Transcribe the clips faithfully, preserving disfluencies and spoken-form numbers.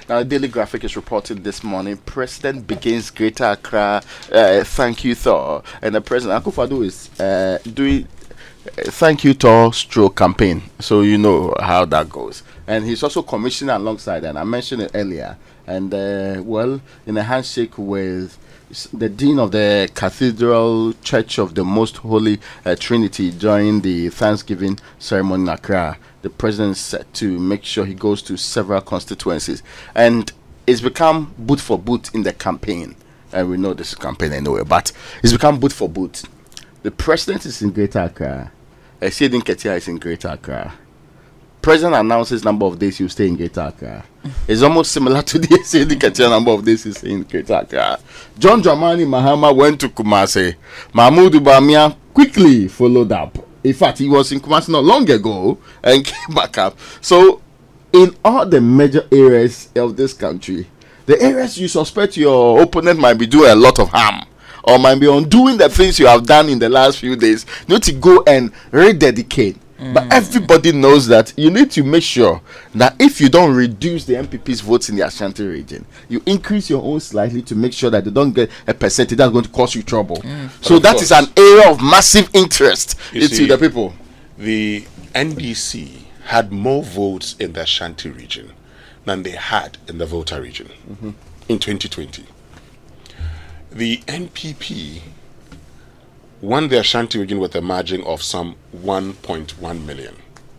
Uh, Daily Graphic is reporting this morning. President begins Greater Accra. Uh, thank you, Thor. And the President Akufo-Addo is uh, doing uh, thank you, Thor stroke campaign. So you know how that goes. And he's also commissioning alongside, and I mentioned it earlier. And uh, well, in a handshake with the Dean of the Cathedral Church of the Most Holy uh, Trinity during the Thanksgiving ceremony in Accra, the president said to make sure he goes to several constituencies, and it's become boot for boot in the campaign. And we know this is campaign anyway, but it's become boot for boot. The president is in Greater Accra. Esiedin Ketia is in Greater Accra. President announces number of days he will stay in Greater Accra. It's almost similar to the Esiedin Ketia number of days he's in Greater Accra. John Dramani Mahama went to Kumasi. Mahmoud Bamia quickly followed up. In fact, he was in Kumasi not long ago and came back up. So, in all the major areas of this country, the areas you suspect your opponent might be doing a lot of harm or might be undoing the things you have done in the last few days, you need to go and rededicate. Mm. But everybody knows that you need to make sure that if you don't reduce the M P P's votes in the Ashanti region, you increase your own slightly to make sure that they don't get a percentage that's going to cause you trouble. Mm. So that course. is an area of massive interest you into see, the people. The N D C had more votes in the Ashanti region than they had in the Volta region mm-hmm. in twenty twenty. The N P P won the Ashanti region with a margin of some one point one million.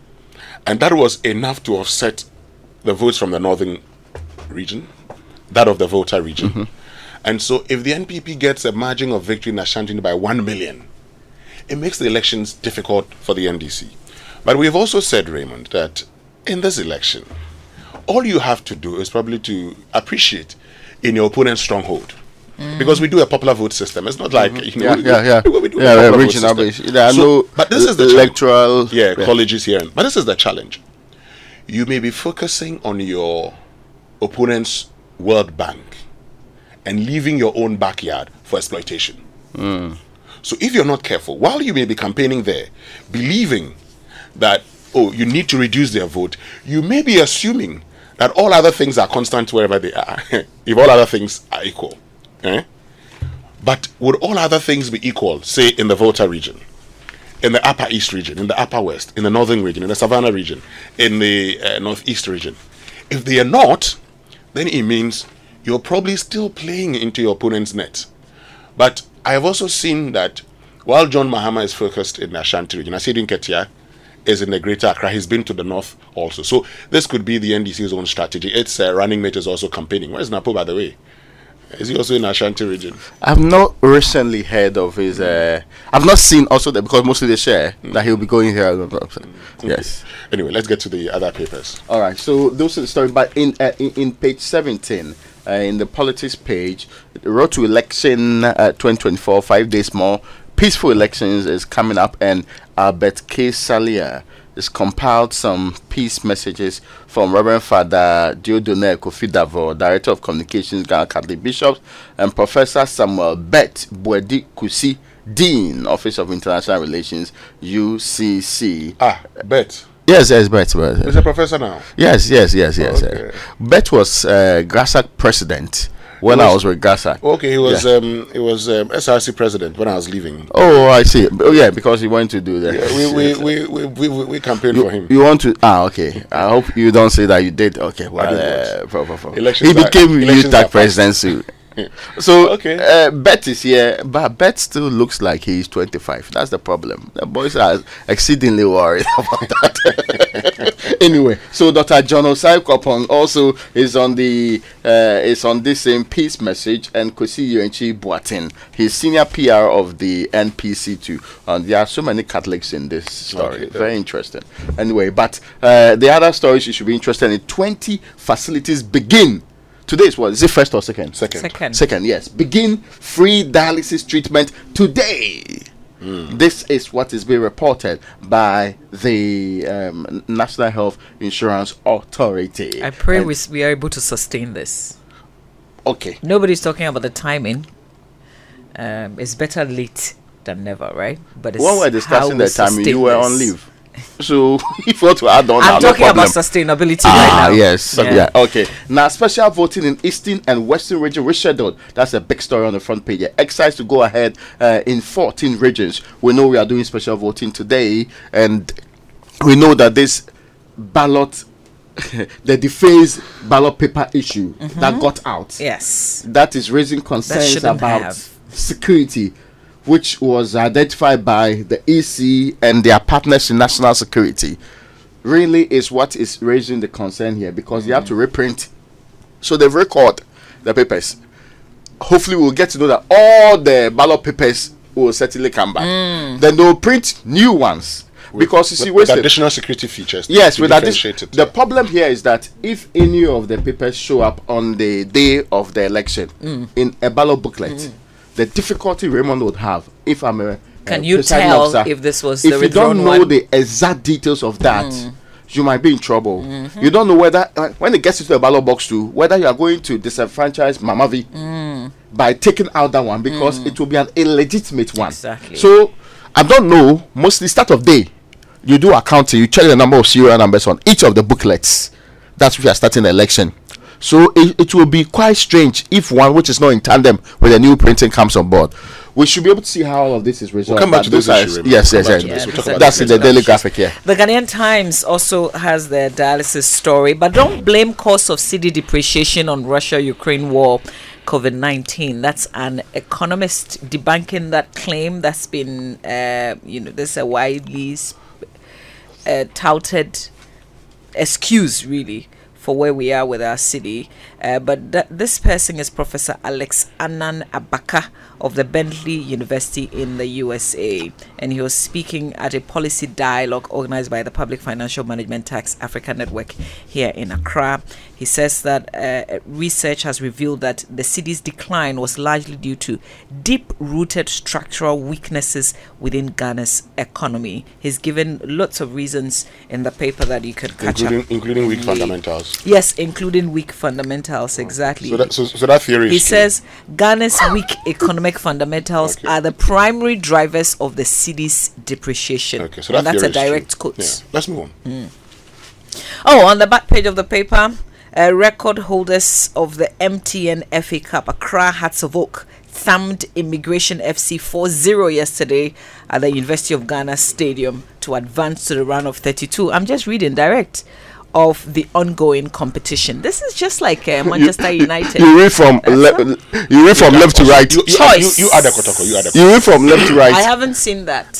And that was enough to offset the votes from the northern region, that of the Volta region. Mm-hmm. And so if the N P P gets a margin of victory in Ashanti by one million, it makes the elections difficult for the N D C. But we've also said, Raymond, that in this election, all you have to do is probably to appreciate in your opponent's stronghold. Mm. Because we do a popular vote system. It's not like, mm-hmm. you know, yeah, we, yeah, we, we do yeah, a yeah regional base. There are so, no but this is the electoral yeah, yeah. colleges here. But this is the challenge. You may be focusing on your opponent's World Bank and leaving your own backyard for exploitation. Mm. So if you're not careful, while you may be campaigning there, believing that, oh, you need to reduce their vote, you may be assuming that all other things are constant wherever they are, if all other things are equal. Eh? But would all other things be equal, say, in the Volta region, in the Upper East region, in the Upper West, in the Northern region, in the Savannah region, in the uh, Northeast region? If they are not, then it means you're probably still playing into your opponent's net. But I have also seen that while John Mahama is focused in the Ashanti region, Esiedin Ketia is in the Greater Accra. He's been to the north also. So this could be the N D C's own strategy. Its uh, running mate is also campaigning. Where's Napo, by the way? Is he also in Ashanti region? I've not recently heard of his. Uh, I've not seen also that because mostly they share mm. that he'll be going here. Mm. Yes. Okay. Anyway, let's get to the other papers. All right. So those are the story. But in uh, in, in page seventeen, uh, in the politics page, the road to election uh, twenty twenty-four, five days more. Peaceful elections is coming up, and Albert K. Salia has compiled some peace messages from Reverend Father Dieudonné Kofi Davo, Director of Communications, Ghana Catholic Bishops, and Professor Samuel Bet Boedi Kusi, Dean, Office of International Relations, U C C. Ah, Bet. Yes, yes, Bet. Bet. He's a professor now. Yes, yes, yes, yes. Okay. Uh, Bet was uh, GASAC president when was, I was with GASAC. Okay, he was yeah. um, he was um, S R C president when I was leaving. Oh, I see. Oh, yeah, because he went to do that. Yeah, we, we, we, we, we, we, we campaigned you, for him. You want to? Ah, okay. I hope you don't say that you did. Okay, well, uh, for, for, for. He became U T A C president soon. So, okay. uh, Bet is here, but Bet still looks like he's twenty-five. That's the problem. The boys are exceedingly worried about that. Anyway, so Doctor John Osai Kopong also is on the uh, is on this same peace message, and Kwesi Yuenchi Boateng, he's senior P R of the N P C too. And there are so many Catholics in this story. Okay, Very yeah. interesting. Anyway, but uh, the other stories you should be interested in: twenty facilities begin. Today is what? Is it first or second? Second. Second. Second, yes. Begin free dialysis treatment today. Mm. This is what is being reported by the um, National Health Insurance Authority. I pray and we, we are able to sustain this. Okay. Nobody's talking about the timing. Um, it's better late than never, right? But it's when we're discussing how the timing, you were this. on leave. So if you want to add on, I'm now, talking no about problem. sustainability Ah, right now. yes. Yeah. Yeah. Okay. Now, special voting in Eastern and Western region rescheduled. That's a big story on the front page. Yeah. Excited to go ahead uh, in fourteen regions. We know we are doing special voting today, and we know that this ballot, the defaced ballot paper issue Mm-hmm. that got out, Yes. that is raising concerns shouldn't about have. security, which was identified by the E C and their partners in national security. Really is what is raising the concern here, because you have to reprint. So they've recorded the papers. Hopefully we'll get to know that all the ballot papers will certainly come back. Then they'll print new ones. Because you see, with, with wasted- additional security features. Yes, to with that. differentiate it. The problem here is that if any of the papers show up on the day of the election in a ballot booklet, the difficulty Raymond would have, if I'm a Can a you presiding tell officer, if this was if the you don't withdrawn know one? the exact details of that, you might be in trouble. You don't know whether uh, when it gets into the ballot box too, whether you are going to disenfranchise Mamavi by taking out that one, because it will be an illegitimate one. Exactly. So I don't know. Mostly start of day, you do accounting, you check the number of serial numbers on each of the booklets. That's if you are starting the election. So it, it will be quite strange if one which is not in tandem with the new printing comes on board. We should be able to see how all of this is resolved. We'll come back but to this those are- issue, Raymond. Yes, We'll yes, come yes. back to this. We'll talk Yeah, about That's this in the later. daily graphic here. The Ghanaian Times also has the dialysis story, but don't blame cost of cedi depreciation on Russia-Ukraine war, COVID nineteen. That's an economist debunking that claim that's been, uh, you know, there's a widely sp- uh, touted excuse, really, for where we are with our city. Uh, but th- this person is Professor Alex Anan Abaka of the Bentley University in the U S A, and he was speaking at a policy dialogue organized by the Public Financial Management Tax Africa Network here in Accra. He says that uh, research has revealed that the city's decline was largely due to deep-rooted structural weaknesses within Ghana's economy. He's given lots of reasons in the paper that you can catch including, up. including weak fundamentals. Yes, including weak fundamentals, exactly. So that, so, so that theory is He true. says Ghana's weak economic fundamentals Okay. are the primary drivers of the city's depreciation. Okay, so that and that's theory a is direct true. quote. Yeah. Let's move on. Oh, on the back page of the paper, uh, record holders of the M T N F A Cup, Accra Hearts of Oak, thumped Immigration F C four zero yesterday at the University of Ghana Stadium to advance to the round of thirty-two. I'm just reading direct of the ongoing competition. This is just like uh, Manchester United. You read from le- you read from left to right. You, you, Choice. you, you add a kotoko. You add a You read from left to right. I haven't seen that.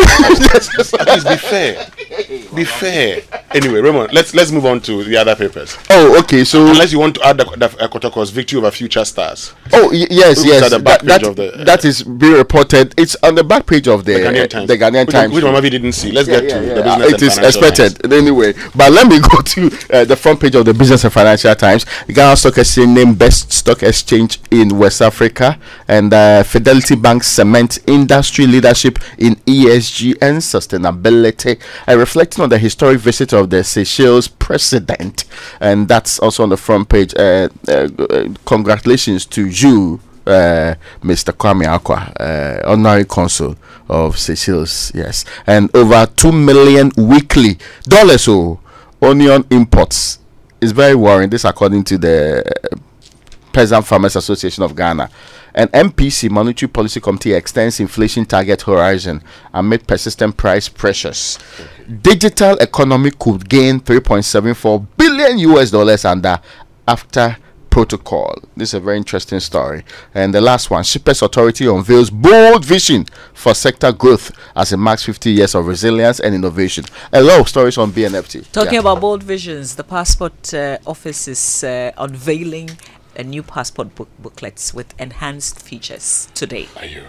Please be fair. Be fair. Anyway, Raymond, let's let's move on to the other papers. Oh, okay. So Unless you want to add the, the uh, Kotoko's victory over future stars. Oh y- yes, Look yes. at the back That, page that, of the, uh, that is being reported. It's on the back page of the, The Ghanaian Times. The Ghanaian which, Times. Which Mamavi didn't see. Let's Yeah, get yeah, to yeah. the Uh, business it and is financial expected times. anyway. But let me go to uh, the front page of the Business and Financial Times. The Ghana Stock Exchange named best stock exchange in West Africa, and uh, Fidelity Bank cement industry leadership in E S G and sustainability. Uh, reflecting on the historic visit of the Seychelles president, and that's also on the front page. Uh, uh, uh, congratulations to you, uh, Mister Kwame Akwa, uh, honorary consul of Seychelles. Yes, and over two million weekly dollars. Oh, onion imports is very worrying. This, according to the uh, Peasant Farmers Association of Ghana. And M P C, Monetary Policy Committee, extends inflation target horizon amid persistent price pressures. Digital economy could gain three point seven four billion U S dollars under after protocol. This is a very interesting story. And the last one, Shippers Authority unveils bold vision for sector growth as it marks fifty years of resilience and innovation. A lot of stories on B N F T. Talking Yeah. about bold visions, the passport uh, office is uh, unveiling a new passport book booklets with enhanced features today.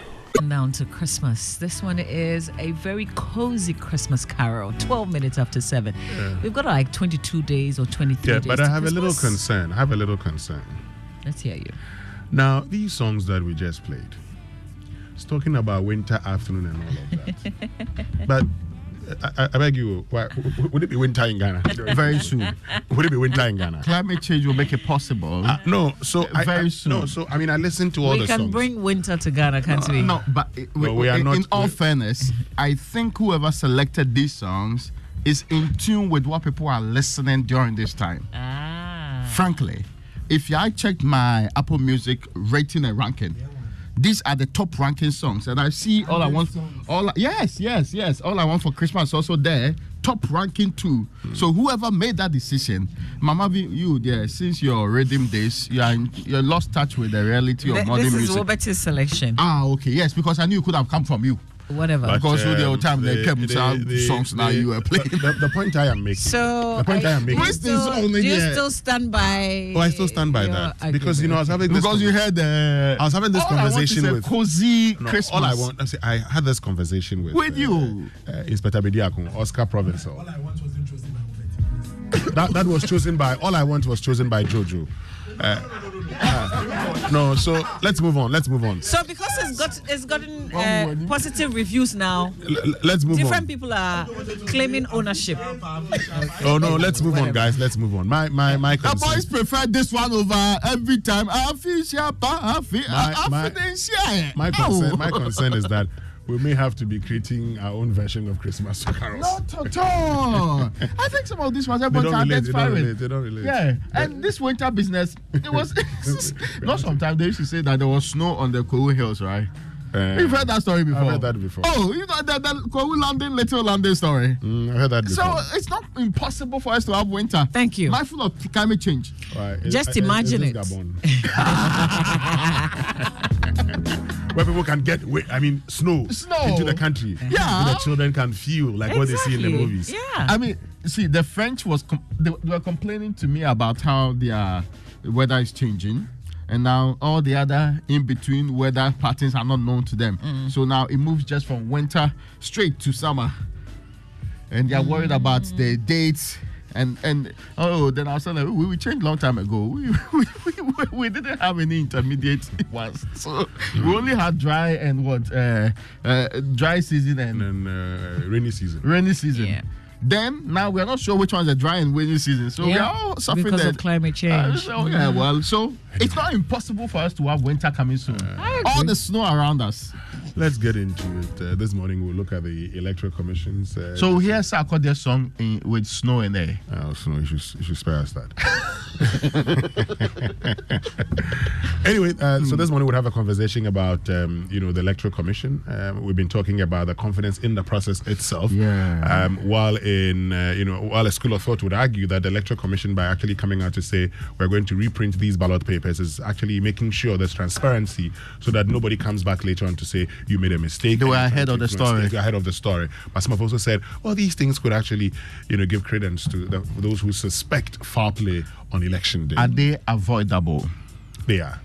Down to Christmas. This one is a very cozy Christmas carol. Twelve minutes after seven. Yeah. We've got like twenty-two days or twenty-three Yeah, days. but I to have a little Christmas. concern. I have a little concern. Let's hear you. Now, these songs that we just played, it's talking about winter afternoon and all of that. But I, I, I beg you, why, w- would it be winter in Ghana? Very soon. Would it be winter in Ghana? Climate change will make it possible. Uh, no, so I, Very I, soon. no, so I mean, I listened to all We the can songs. bring winter to Ghana, can't we? no, but uh, No, we are in, not- in all we- fairness, I think whoever selected these songs is in tune with what people are listening during this time. Ah. Frankly, if I checked my Apple Music rating and ranking, these are the top ranking songs, and I see all I want. All I, yes, yes, yes. All I want for Christmas is also there, top ranking too. Mm. So whoever made that decision, Mama, V, you there, since your rhythm days, you are in, you lost touch with the reality of Th- modern this music. This is Robert's selection. Ah, okay, yes, because I knew it could have come from you. Whatever. But, because um, the time the, they kept the, the, songs the, now you were playing. The, the point I am making. So the point I, I am making. Do you, still, do you still stand by? Oh, I still stand by that argument. Because you know I was having because this you heard the. I was having this conversation with cozy no, Christmas. All I want, I, say, I had this conversation with with uh, you, uh, Inspector Bediakun, Oscar Provincial. All I want was chosen by that that was chosen by. All I want was chosen by Jojo. Uh, uh, no, so let's move on. Let's move on. So because it's got it's gotten uh, positive reviews now, L- let's move different on. people are claiming ownership. Oh no, let's move on, guys. Let's move on. My my my. The boys prefer this one over every time. I feel sharp. I feel. I feel share. My concern. My concern is that we may have to be creating our own version of Christmas carols. Not at all. I think some of these ones they don't relate. They don't firing. relate. They don't relate. Yeah, and this winter business, it was not. Sometimes they used to say that there was snow on the Kowu Hills, right? Uh, You've heard that story before. I've heard that before. Oh, you know that the Kowu London, Little London story. Mm, I've heard that before. So it's not impossible for us to have winter. Thank you. Mindful of climate change. Right. Just it, imagine it. Where people can get, I mean, snow, snow into the country. Yeah. So the children can feel like exactly. what they see in the movies. Yeah. I mean, see, the French was com- they, they were complaining to me about how their weather is changing, and now all the other in between weather patterns are not known to them. Mm. So now it moves just from winter straight to summer, and they are worried mm. about the dates. And and oh, then I was saying like, we, we changed long time ago. We we, we, we didn't have any intermediate ones, so mm. we only had dry and what uh, uh, dry season and, and uh, rainy season. Rainy season. Yeah. Then now we are not sure which ones are dry and rainy season, so yeah, we are all suffering because that. of climate change. Uh, so, yeah, well, so it's not impossible for us to have winter coming soon. Uh, all the snow around us. Let's get into it. Uh, this morning we'll look at the electoral commissions. Uh, so here's Sarkodie's song in, with snow in there. Oh, so you should, you should spare us that. Anyway, uh, mm. so this morning we'll have a conversation about um, you know the electoral commission. Um, we've been talking about the confidence in the process itself. Yeah. Um, while in uh, you know while a school of thought would argue that the electoral commission, by actually coming out to say we're going to reprint these ballot papers, is actually making sure there's transparency so that nobody comes back later on to say you made a mistake. They were ahead of the story. Ahead of the story. But some have also said, well, these things could actually, you know, give credence to the, those who suspect foul play on election day. Are they avoidable? They are.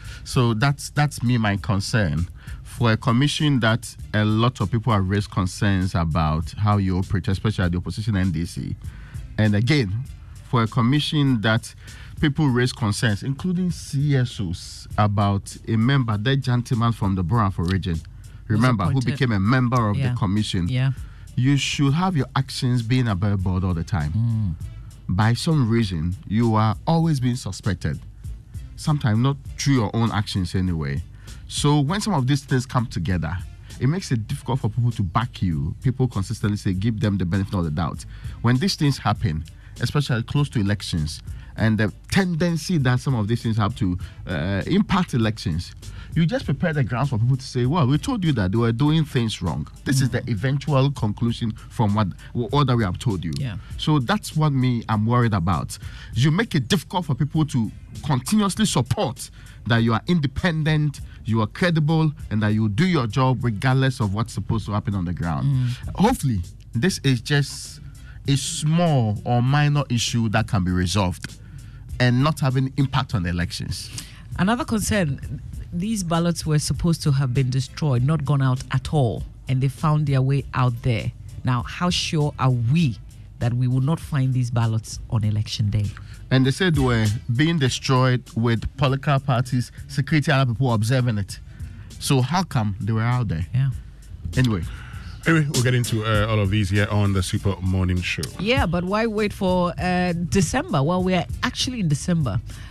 So that's that's me my concern for a commission that a lot of people have raised concerns about how you operate, especially the opposition N D C, and again for a commission that people raise concerns, including C S Os, about a member, that gentleman from the Boranfo region, remember, who became a member of yeah. the commission. Yeah. You should have your actions being above board all the time. Mm. By some reason, you are always being suspected. Sometimes not through your own actions anyway. So when some of these things come together, it makes it difficult for people to back you. People consistently say, give them the benefit of the doubt. When these things happen, especially close to elections, and the tendency that some of these things have to uh, impact elections, you just prepare the grounds for people to say, well, we told you that they were doing things wrong. This mm. is the eventual conclusion from what all that we have told you. Yeah. So that's what me I'm worried about. You make it difficult for people to continuously support that you are independent, you are credible, and that you do your job regardless of what's supposed to happen on the ground. Mm. Hopefully, this is just a small or minor issue that can be resolved and not having impact on the elections. Another concern, these ballots were supposed to have been destroyed, not gone out at all, and they found their way out there. Now, how sure are we that we will not find these ballots on election day? And they said they were being destroyed with political parties, security, and other people observing it. So how come they were out there? Yeah. Anyway. Anyway, we'll get into uh, all of these here on the Super Morning Show. Yeah, but why wait for uh, December? Well, we are actually in December.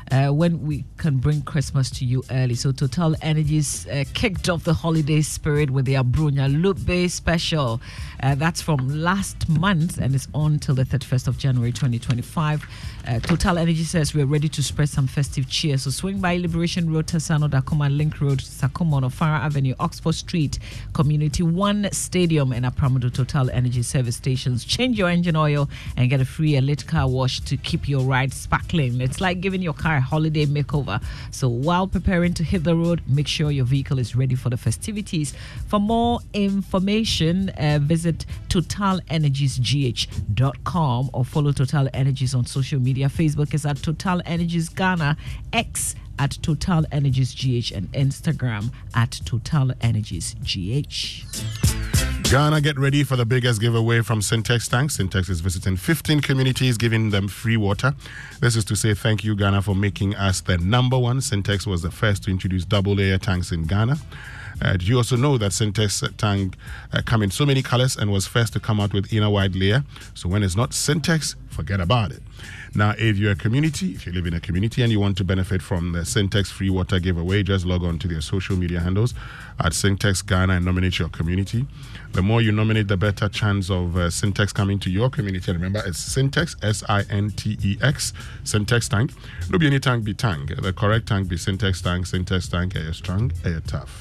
uh, when we can bring Christmas to you early. So Total Energies uh, kicked off the holiday spirit with their Brunya Lupe special. Uh, that's from last month and it's on till the thirty-first of January twenty twenty-five. Uh, Total Energy says we're ready to spread some festive cheer. So swing by Liberation Road, Tassano, Dakoma Link Road, Sakomo, Ofara Avenue, Oxford Street, Community One Stadium, and Apramodo Total Energy service stations. Change your engine oil and get a free elite car wash to keep your ride sparkling. It's like giving your car a holiday makeover. So while preparing to hit the road, make sure your vehicle is ready for the festivities. For more information, uh, visit total energies g h dot com or follow Total Energies on social media. Facebook is at Total Energies Ghana, X at Total Energies G H, and Instagram at Total Energies G H. Ghana, get ready for the biggest giveaway from Syntex Tanks. Syntex is visiting fifteen communities, giving them free water. This is to say thank you, Ghana, for making us the number one. Syntex was the first to introduce double-layer tanks in Ghana. Uh, did you also know that Syntex tank uh, come in so many colors and was first to come out with inner wide layer? So when it's not Syntex, forget about it. Now, if you're a community, if you live in a community and you want to benefit from the Syntex free water giveaway, just log on to their social media handles at Syntex Ghana and nominate your community. The more you nominate, the better chance of uh, Syntex coming to your community. And remember, it's Syntex, S I N T E X, Syntex tank. No be any tank be tank. The correct tank be Syntex tank. Syntex tank, are you strong, are you tough?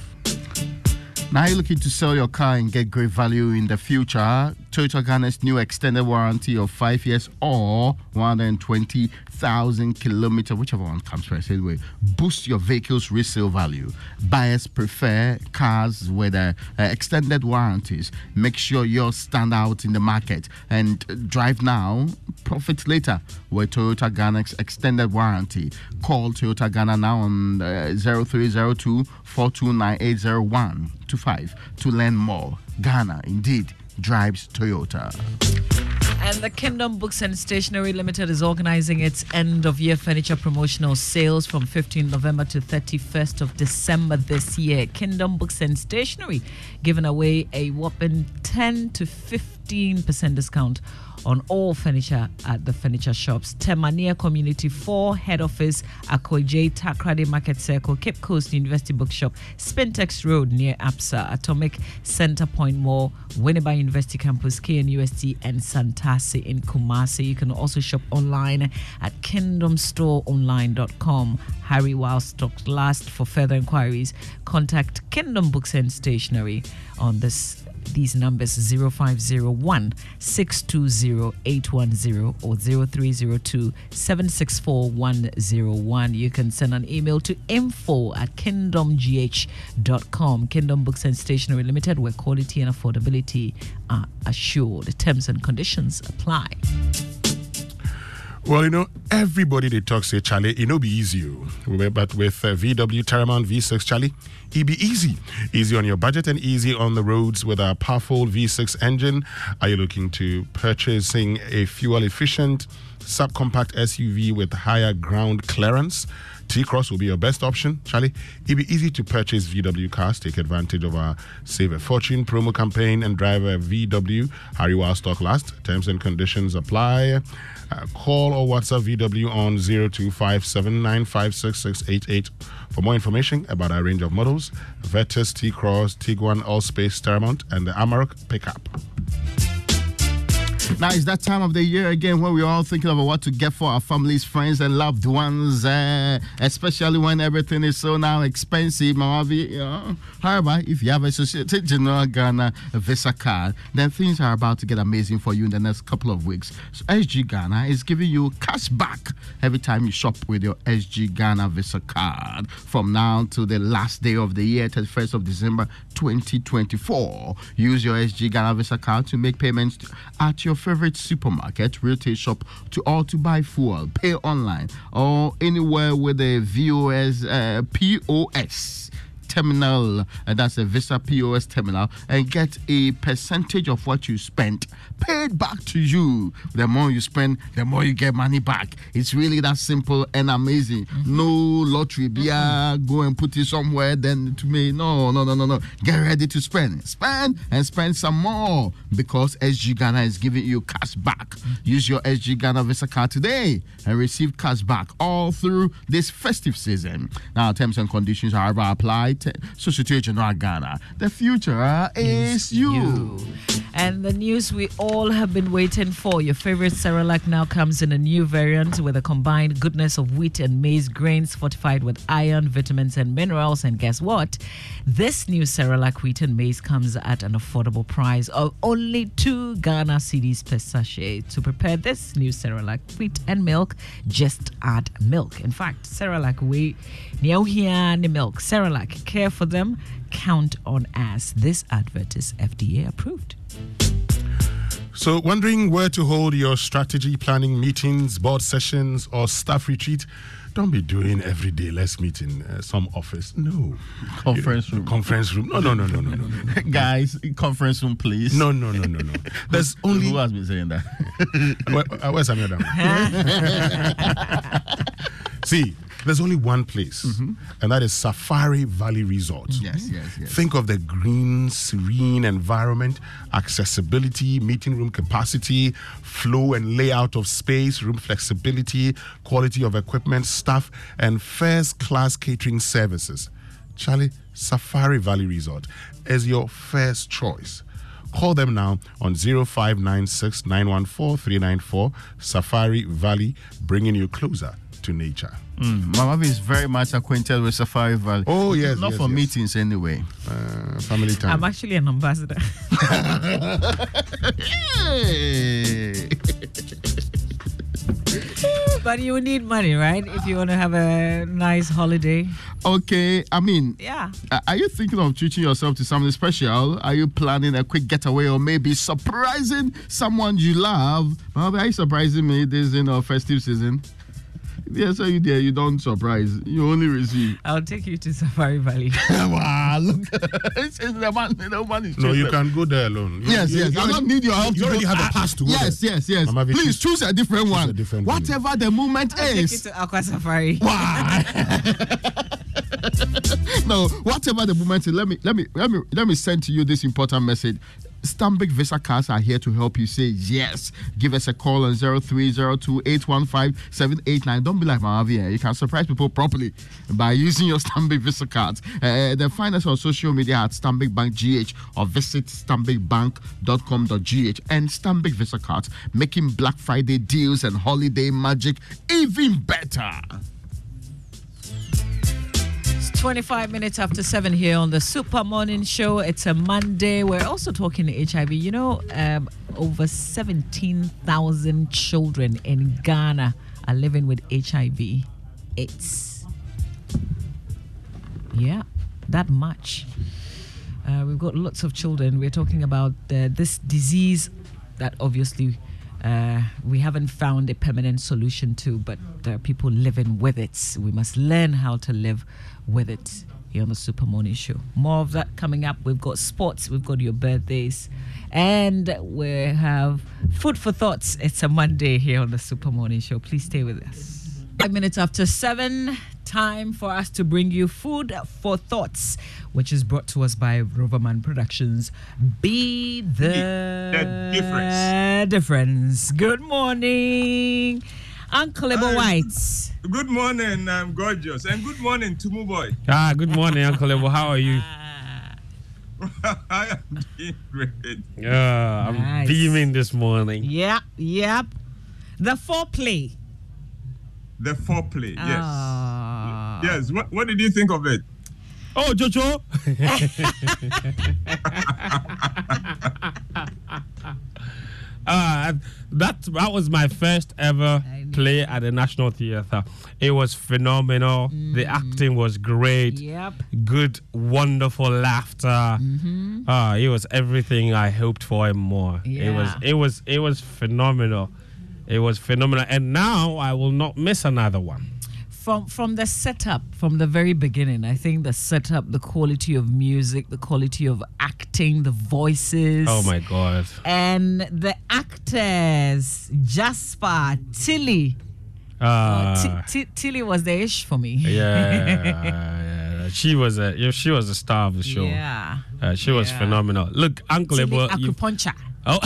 Now you're looking to sell your car and get great value in the future. Toyota Ghana's new extended warranty of five years or one hundred twenty thousand kilometers, whichever one comes first anyway, boost your vehicle's resale value. Buyers prefer cars with uh, uh, extended warranties. Make sure you stand out in the market and drive now, profit later with Toyota Ghana's extended warranty. Call Toyota Ghana now on uh, zero three zero two, four two nine eight zero one two five to learn more. Ghana indeed drives Toyota. And the Kingdom Books and Stationery Limited is organizing its end-of-year furniture promotional sales from fifteenth November to thirty-first of December this year. Kingdom Books and Stationery giving away a whopping ten to fifteen percent discount on all furniture at the furniture shops. Temania Community four, Head Office, Akoje, Takrade Market Circle, Cape Coast University Bookshop, Spintex Road near APSA, Atomic Center Point Mall, Winneba University Campus, K N U S T, and Santasi in Kumasi. You can also shop online at kingdom store online dot com. Hurry while stocks last. For further inquiries, contact Kingdom Books and Stationery on this these numbers zero five zero one, six two zero, eight one zero or zero three zero two, seven six four, one zero one. You can send an email to info at kingdom g h dot com. Kingdom Books and Stationery Limited, where quality and affordability are assured. Terms and conditions apply. Well, you know, everybody they talk say, Charlie, it no be easy. But with uh, V W Terramount V six, Charlie, it be easy. Easy on your budget and easy on the roads with our powerful V six engine. Are you looking to purchasing a fuel-efficient, subcompact S U V with higher ground clearance? T-Cross will be your best option, Charlie. It'll be easy to purchase V W cars. Take advantage of our Save a Fortune promo campaign and drive a V W. Hurry while stock lasts. Terms and conditions apply. Uh, call or WhatsApp V W on zero two five seven nine five six six eight eight for more information about our range of models: Vetus, T-Cross, Tiguan, Allspace, Terramount, and the Amarok pickup. Now it's that time of the year again when we're all thinking about what to get for our families, friends, and loved ones, uh, especially when everything is so now expensive. You know. However, if you have a Societe Generale Ghana Visa card, then things are about to get amazing for you in the next couple of weeks. So S G Ghana is giving you cash back every time you shop with your S G Ghana Visa card from now to the last day of the year, thirty-first of December twenty twenty-four. Use your S G Ghana Visa card to make payments at your favorite supermarket, retail shop, to all to buy fuel, pay online, or anywhere with a V O S, uh, P O S terminal, and that's a Visa P O S terminal, and get a percentage of what you spent paid back to you. The more you spend, the more you get money back. It's really that simple and amazing. Mm-hmm. No lottery, beer, go and put it somewhere, then to me, no, no, no, no, no. Get ready to spend. Spend and spend some more, because S G Ghana is giving you cash back. Use your S G Ghana Visa card today and receive cash back all through this festive season. Now, terms and conditions are applied. Societe Generale Ghana. The future is you. you. And the news we all have been waiting for. Your favorite Cerelac now comes in a new variant with a combined goodness of wheat and maize grains fortified with iron, vitamins, and minerals. And guess what? This new Cerelac wheat and maize comes at an affordable price of only two Ghana cedis per sachet. To prepare this new Cerelac wheat and milk, just add milk. In fact, Cerelac we Niauhia ni milk. Cerelac, care for them, count on us. This advert is F D A approved. So, wondering where to hold your strategy planning meetings, board sessions, or staff retreat? Don't be doing every day. Let's meet in uh, some office. No. Conference room. Conference room. No, no, no, no, no, no, no. Guys, conference room, please. No, no, no, no, no. There's only. Who has been saying that? Where, uh, where's Amir Adam? See, there's only one place, mm-hmm. and that is Safari Valley Resort. Yes, yes, yes. Think of the green, serene environment, accessibility, meeting room capacity, flow and layout of space, room flexibility, quality of equipment, staff, and first-class catering services. Charlie, Safari Valley Resort is your first choice. Call them now on zero five nine six nine one four three nine four. Safari Valley, bringing you closer to nature. Mm, Mama is very much acquainted with Safari Valley. Oh, yes. Not yes, for yes. meetings anyway. Uh, family time. I'm actually an ambassador. But you need money, right? If you want to have a nice holiday. Okay, I mean, yeah. Are you thinking of treating yourself to something special? Are you planning a quick getaway, or maybe surprising someone you love? Mama, are you surprising me this in our festive season? Yes, are you there? You don't surprise. You only receive. I'll take you to Safari Valley. Wow, look. it's, it's the man, the man is no, you chosen. can go there alone. You, yes, you, yes. You I already, don't need your help. You to already go. have a pass to go Yes, there. yes, yes. Mama, Please choose, choose a different choose one. A different Whatever one. the moment I'll is. take you to Aqua Safari. Why? No, whatever the moment is, let me let me let me let me send to you this important message. Stanbic Visa cards are here to help you say yes. Give us a call on zero three zero two eight one five seven eight nine. Don't be like Mama V. You can surprise people properly by using your Stanbic Visa cards. Uh, then find us on social media at Stanbic Bank G H or visit stanbic bank dot com dot g h. And Stanbic Visa cards, making Black Friday deals and holiday magic even better. twenty-five minutes after seven here on the Super Morning Show. It's a Monday. We're also talking H I V. You know, um, over seventeen thousand children in Ghana are living with H I V. It's, yeah, that much. Uh, we've got lots of children. We're talking about uh, this disease that obviously Uh, we haven't found a permanent solution to, but there are people living with it. We must learn how to live with it here on the Super Morning Show. More of that coming up. We've got sports, we've got your birthdays, and we have food for thoughts. It's a Monday here on the Super Morning Show. Please stay with us. Five minutes after seven, time for us to bring you food for thoughts, which is brought to us by Roverman Productions. Be the, the difference. difference. Good morning, Uncle Ebo White. Good morning, I'm gorgeous, and good morning, Tumu Boy. Ah, good morning, Uncle Ebo. How are you? I am doing great. Yeah, I'm Nice. beaming this morning. Yep, yep. The foreplay. The foreplay, yes. Ah. Yes, what, what did you think of it? Oh, Jojo. uh, that that was my first ever play at the National Theatre. It was phenomenal. Mm. The acting was great. Yep. Good, wonderful laughter. Mm-hmm. Ah, it was everything I hoped for and more. Yeah. It was it was it was phenomenal. It was phenomenal, and now I will not miss another one. from from the setup, from the very beginning, I think the setup, the quality of music, the quality of acting, the voices. Oh my God. And the actors, Jasper, Tilly. Uh, T- T- Tilly was the ish for me. yeah, yeah, she was a yeah, she was a star of the show. Yeah. Uh, she was Yeah. phenomenal. Look, Uncle Tilly Ebo, you- Acupuncture. oh.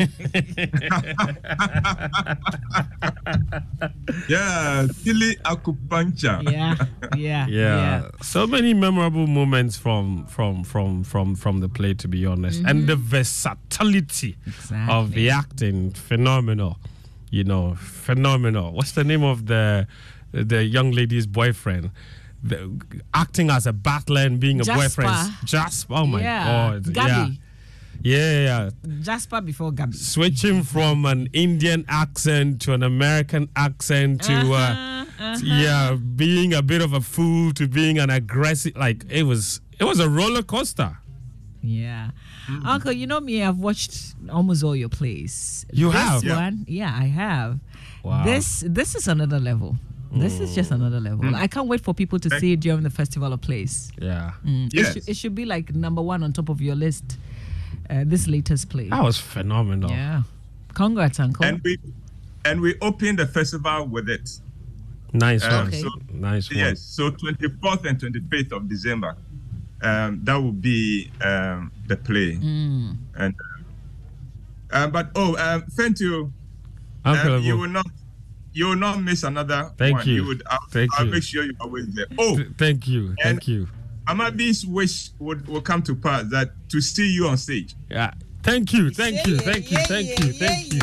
Yeah, Tilly Acupuncture. Yeah, yeah, yeah. So many memorable moments from from from from from the play, to be honest, and the versatility Exactly. of the acting, phenomenal. You know, phenomenal. What's the name of the the young lady's boyfriend? The, acting as a butler and being a Jasper. boyfriend. Jasper. Oh my Yeah. God. Gabby. Yeah. Yeah, yeah. Jasper before Gabby. Switching from an Indian accent to an American accent to uh, Uh-huh, uh-huh. yeah, being a bit of a fool to being an aggressive, like it was it was a roller coaster. Yeah. Uncle, you know me, I've watched almost all your plays. You this have? Yeah. one, yeah, I have. Wow. This this is another level. This is just another level. I can't wait for people to see it during the Festival of Plays. Yeah. Mm. It, Yes. should, it should be like number one on top of your list. Uh, this latest play. That was phenomenal. Yeah. Congrats, Uncle. And we and we opened the festival with it. Nice Um, one. Okay. so, Nice one. yes, so twenty-fourth and twenty-fifth of December, um, that will be um, the play. Mm. And uh, but oh, um, thank you. Uncle Um, you Ebo. will not, you will not miss another Thank one. you. would. I'll, Thank I'll you. make sure you're always there. Oh, Th- Thank you. Thank you. Amabi's wish would will come to pass that to see you on stage. Yeah. Thank you. Thank you. Thank you. Thank you. Thank you.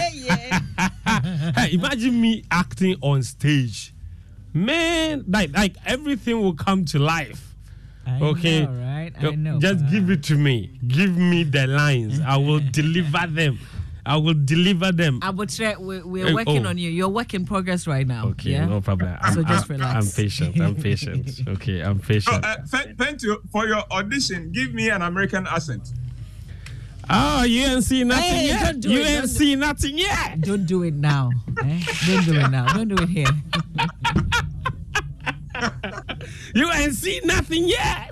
Hey, imagine me acting on stage. Man, like like everything will come to life. I Okay. know, right? I Yo, know. Just Uh, give it to me. Give me the lines. I will deliver them. I will deliver them. Abutre, we're, we're Hey, working oh. on you. You're work in progress right now. Okay, yeah? no problem. I'm, So just I'm, relax. I'm patient. I'm patient. Okay, I'm So, patient. uh, th- thank you for your audition. Give me an American accent. Oh, you ain't seen nothing Hey, yet. don't do You it, ain't don't do- seen nothing yet. Don't do it now. eh? Don't do it now. Don't do it here. You ain't seen nothing yet.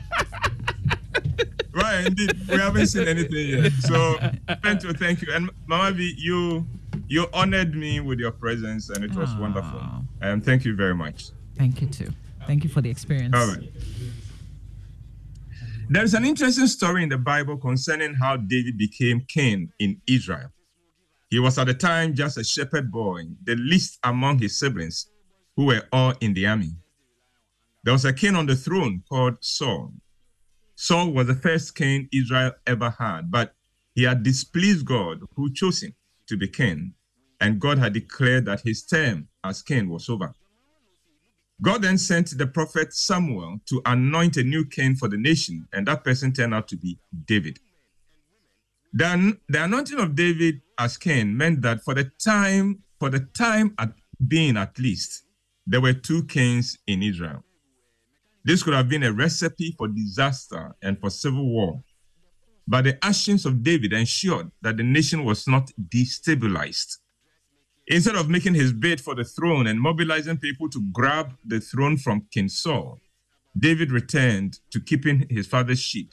Right, indeed. We haven't seen anything yet. So, thank you, thank you. And Mama V, you you honored me with your presence, and it was Aw. wonderful. And thank you very much. Thank you too. Thank you for the experience. All right. There is an interesting story in the Bible concerning how David became king in Israel. He was at the time just a shepherd boy, the least among his siblings, who were all in the army. There was a king on the throne called Saul. Saul was the first king Israel ever had, but he had displeased God, who chose him to be king, and God had declared that his term as king was over. God then sent the prophet Samuel to anoint a new king for the nation, and that person turned out to be David. Then the anointing of David as king meant that for the time, for the time at being at least, there were two kings in Israel. This could have been a recipe for disaster and for civil war. But the actions of David ensured that the nation was not destabilized. Instead of making his bid for the throne and mobilizing people to grab the throne from King Saul, David returned to keeping his father's sheep.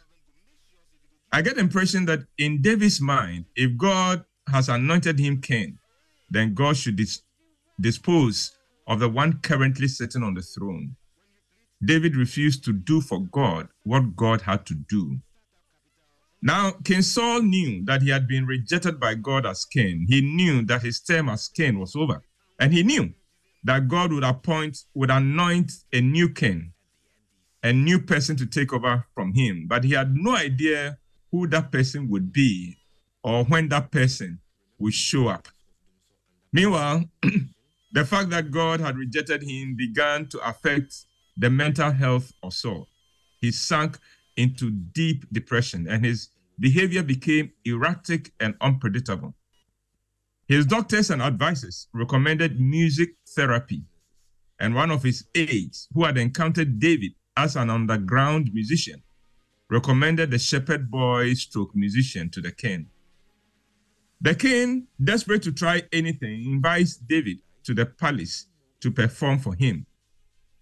I get the impression that in David's mind, if God has anointed him king, then God should dis- dispose of the one currently sitting on the throne. David refused to do for God what God had to do. Now, King Saul knew that he had been rejected by God as king. He knew that his term as king was over. And he knew that God would appoint, would anoint a new king, a new person to take over from him. But he had no idea who that person would be or when that person would show up. Meanwhile, the fact that God had rejected him began to affect the mental health of Saul. He sank into deep depression and his behavior became erratic and unpredictable. His doctors and advisors recommended music therapy, and one of his aides, who had encountered David as an underground musician, recommended the shepherd boy stroke musician to the king. The king, desperate to try anything, invites David to the palace to perform for him.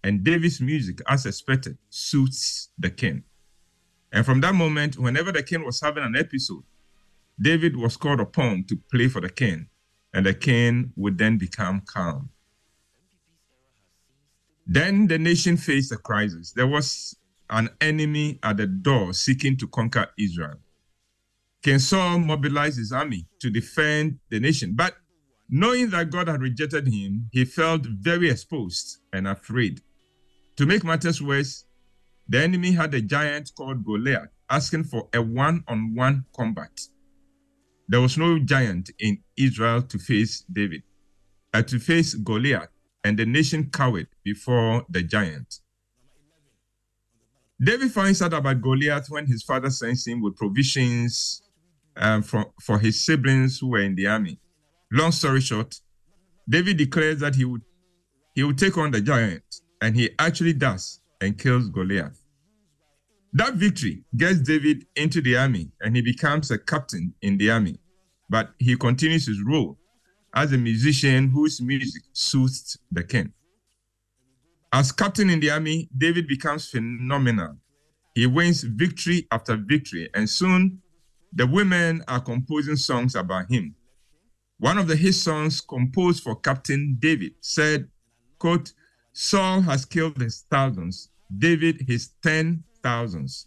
and David's music, as expected, suits the king. And from that moment, whenever the king was having an episode, David was called upon to play for the king, and the king would then become calm. Then the nation faced a crisis. There was an enemy at the door seeking to conquer Israel. King Saul mobilized his army to defend the nation, but knowing that God had rejected him, he felt very exposed and afraid. To make matters worse, the enemy had a giant called Goliath asking for a one-on-one combat. There was no giant in Israel to face David, uh, to face Goliath, and the nation cowered before the giant. David finds out about Goliath when his father sends him with provisions um, for, for his siblings who were in the army. Long story short, David declares that he would, he would take on the giant, and he actually does and kills Goliath. That victory gets David into the army, and he becomes a captain in the army, but he continues his role as a musician whose music suits the king. As captain in the army, David becomes phenomenal. He wins victory after victory, and soon the women are composing songs about him. One of the hit songs composed for Captain David said, quote, "Saul has killed his thousands, David his ten thousands."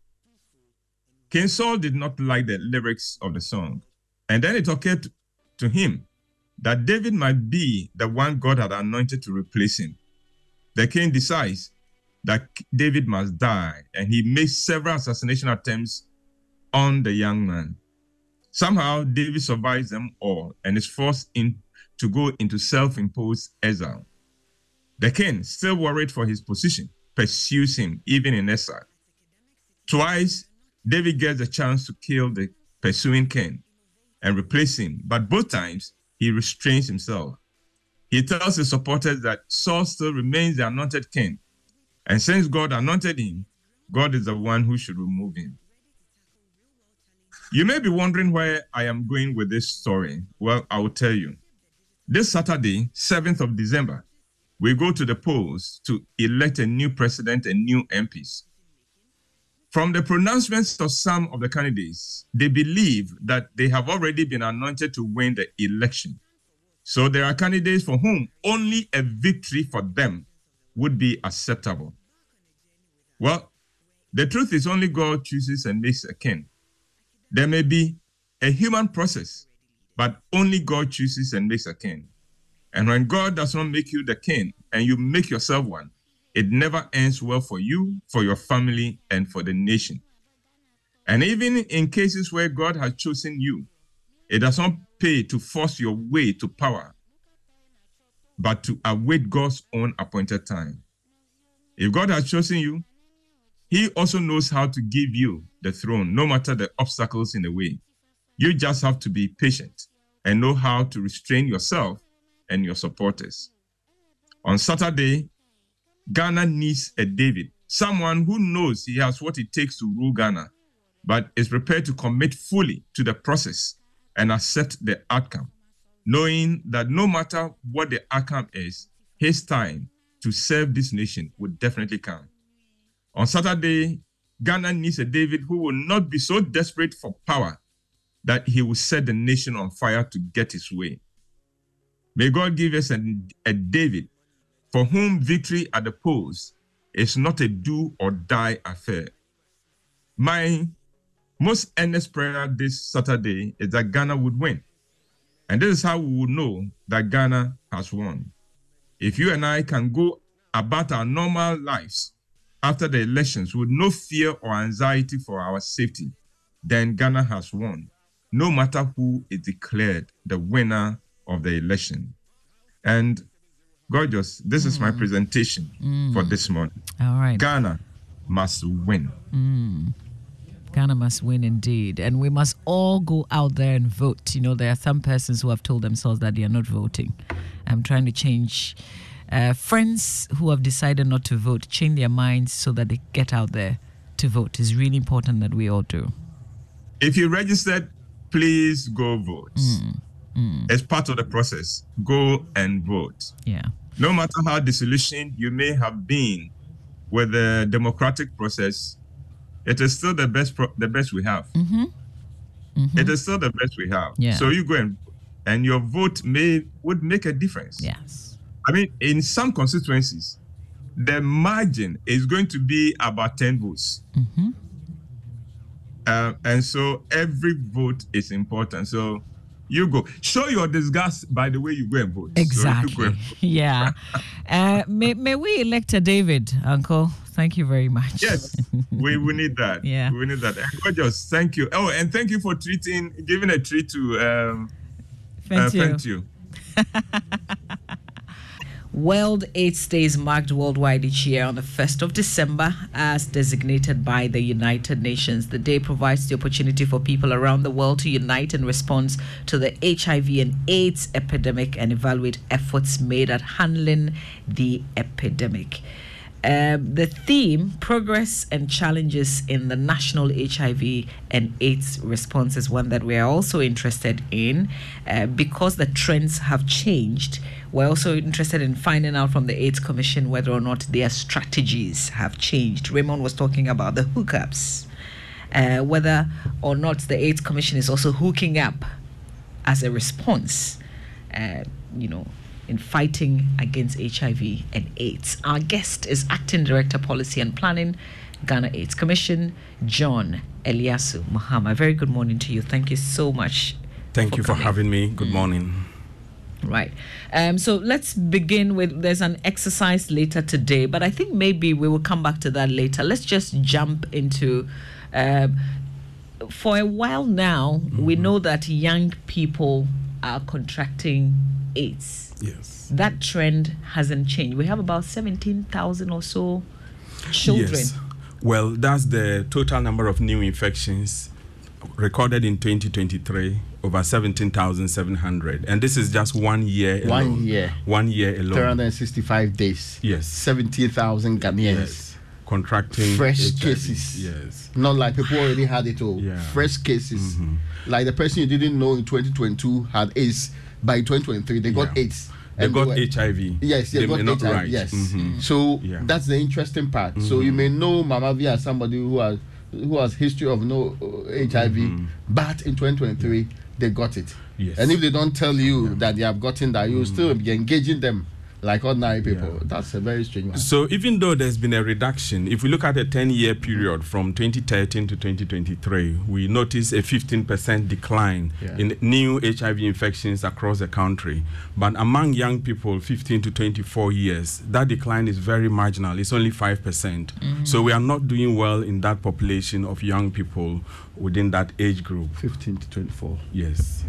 King Saul did not like the lyrics of the song, and then it occurred to him that David might be the one God had anointed to replace him. The king decides that David must die, and he makes several assassination attempts on the young man. Somehow, David survives them all and is forced in, to go into self-imposed exile. The king, still worried for his position, pursues him even in exile. Twice, David gets a chance to kill the pursuing king and replace him, but both times, he restrains himself. He tells his supporters that Saul still remains the anointed king, and since God anointed him, God is the one who should remove him. You may be wondering where I am going with this story. Well, I will tell you. This Saturday, seventh of December, we go to the polls to elect a new president and new M Ps. From the pronouncements of some of the candidates, they believe that they have already been anointed to win the election. So there are candidates for whom only a victory for them would be acceptable. Well, the truth is only God chooses and makes a king. There may be a human process, but only God chooses and makes a king. And when God does not make you the king and you make yourself one, it never ends well for you, for your family, and for the nation. And even in cases where God has chosen you, it does not pay to force your way to power, but to await God's own appointed time. If God has chosen you, He also knows how to give you the throne, no matter the obstacles in the way. You just have to be patient and know how to restrain yourself and your supporters. On Saturday, Ghana needs a David, someone who knows he has what it takes to rule Ghana, but is prepared to commit fully to the process and accept the outcome, knowing that no matter what the outcome is, his time to serve this nation will definitely come. On Saturday, Ghana needs a David who will not be so desperate for power that he will set the nation on fire to get his way. May God give us a, a David for whom victory at the polls is not a do or die affair. My most earnest prayer this Saturday is that Ghana would win. And this is how we will know that Ghana has won. If you and I can go about our normal lives after the elections with no fear or anxiety for our safety, then Ghana has won, no matter who is declared the winner of the election. And gorgeous, this mm. is my presentation mm. for this morning. All right. Ghana must win. Mm. Ghana must win indeed. And we must all go out there and vote. You know, there are some persons who have told themselves that they are not voting. I'm trying to change uh, friends who have decided not to vote, change their minds so that they get out there to vote. It's really important that we all do. If you registered, please go vote. Mm. Mm. As part of the process, go and vote. Yeah. no matter how disillusioned you may have been with the democratic process, it is still the best pro- the best we have. Mm-hmm. Mm-hmm. It is still the best we have. Yeah. So you go and and your vote may would make a difference. Yes. I mean, in some constituencies, the margin is going to be about ten votes. Mm-hmm. Uh, and so every vote is important. So you go. Show your disgust by the way you go and vote. So you Exactly. go and vote. Yeah. uh, may, may we elect a David, Uncle? Thank you very much. Yes, we, we need that. Yeah. We need that. And gorgeous, thank you. Oh, and thank you for treating, giving a treat to um, Thank uh, you. Thank you. World AIDS Day is marked worldwide each year on the first of December as designated by the United Nations. The day provides the opportunity for people around the world to unite in response to the H I V and AIDS epidemic and evaluate efforts made at handling the epidemic. Um, the theme, Progress and Challenges in the National H I V and AIDS Response, is one that we are also interested in uh, because the trends have changed. We're also interested in finding out from the AIDS Commission whether or not their strategies have changed. Raymond was talking about the hookups, uh, whether or not the AIDS Commission is also hooking up as a response, uh, you know, in fighting against H I V and AIDS. Our guest is Acting Director Policy and Planning, Ghana AIDS Commission, John Eliasu Muhammad. Very good morning to you. Thank you so much. Thank for you for coming. having me. Good Mm. morning. Right. Um, so let's begin with, there's an exercise later today, but I think maybe we will come back to that later. Let's just jump into, um, for a while now, mm-hmm. we know that young people are contracting AIDS. Yes. That trend hasn't changed. We have about seventeen thousand or so children. Yes. Well, that's the total number of new infections recorded in twenty twenty-three, over seventeen thousand seven hundred. And this is just one year One alone. year. One year alone. three hundred sixty-five days. Yes. seventy thousand Ghanaians. Yes. Contracting Fresh H I V. cases. Yes. Not like people already had it all. Yeah. Fresh cases. Mhm. Like the person you didn't know in twenty twenty-two had AIDS. By twenty twenty-three, they got Yeah. AIDS. They And got were- H I V. Yes, they, They got may not H I V. write. Yes. Mhm. So Yeah. that's the interesting part. So you may know Mama V as somebody who has who has history of no uh, H I V, Mhm. but in twenty twenty-three they got it. Yes. And if they don't tell you that they have gotten that, you will still be engaging them like ordinary people. Yeah. That's a very strange one. So even though there's been a reduction, if we look at a ten-year period from twenty thirteen to twenty twenty-three, we notice a fifteen percent decline Yeah. in new H I V infections across the country. But among young people fifteen to twenty-four years, that decline is very marginal. It's only five percent. Mm-hmm. So we are not doing well in that population of young people within that age group. fifteen to twenty-four. Yes.